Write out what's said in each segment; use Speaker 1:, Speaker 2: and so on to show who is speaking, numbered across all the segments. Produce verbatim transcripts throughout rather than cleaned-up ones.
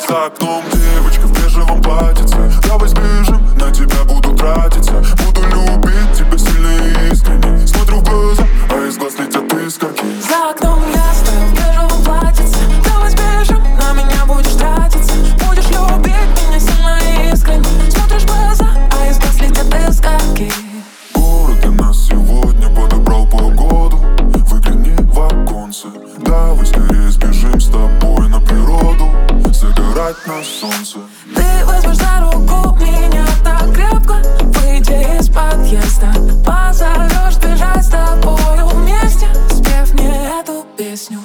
Speaker 1: За окном девочка в бежевом платьице. Давай сбежим, на тебя буду тратиться. Буду любить тебя сильно и искренне. Смотрю в глаза, а из глаз летят искорки.
Speaker 2: За окном я стою в бежевом платьице. Давай сбежим, на меня будешь тратиться. Будешь любить меня сильно и искренне. Смотришь в глаза, а из глаз летят искорки.
Speaker 1: Город для нас сегодня подобрал погоду. Выгляни в оконце. Давай скорее сбежим с тобой на природу. Загорать на солнце.
Speaker 2: Ты возьмешь за руку меня так крепко. Выйди из подъезда. Позовешь бежать с тобою вместе. Спев мне эту песню.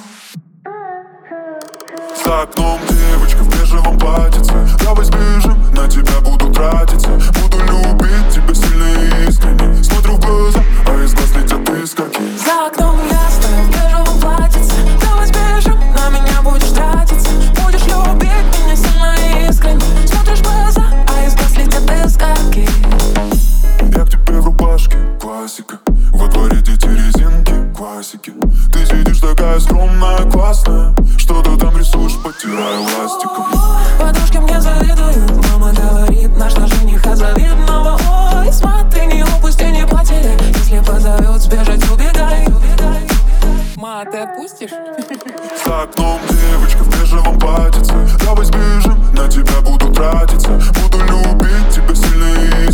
Speaker 1: За окном девочка в бежевом платьице. Давай сбежим, на тебя буду тратиться. Буду любить тебя сильно и искренне. Смотрю в глаза, а из глаз летят искорки.
Speaker 2: За окном я стою в бежевом платьице. Давай сбежим, на меня будешь тратиться. Будешь любить меня сильно и искренне. Смотришь в глаза, а из глаз летят искорки.
Speaker 1: Я к тебе в рубашке, классика. Во дворе дети резинки, классики. Ты сидишь такая скромная, классная. Что-то там рисуешь, потирая ластиком.
Speaker 2: Подружки мне завидуют. Мама говорит, нашла жениха завидного. Ой, смотри, не упусти, не потеряй. Если позовет, сбежать, убегай. Ма, ты отпустишь?
Speaker 1: За окном девочка в бежевом платьице. Давай сбежим, на тебя буду тратиться. Буду любить тебя сильно и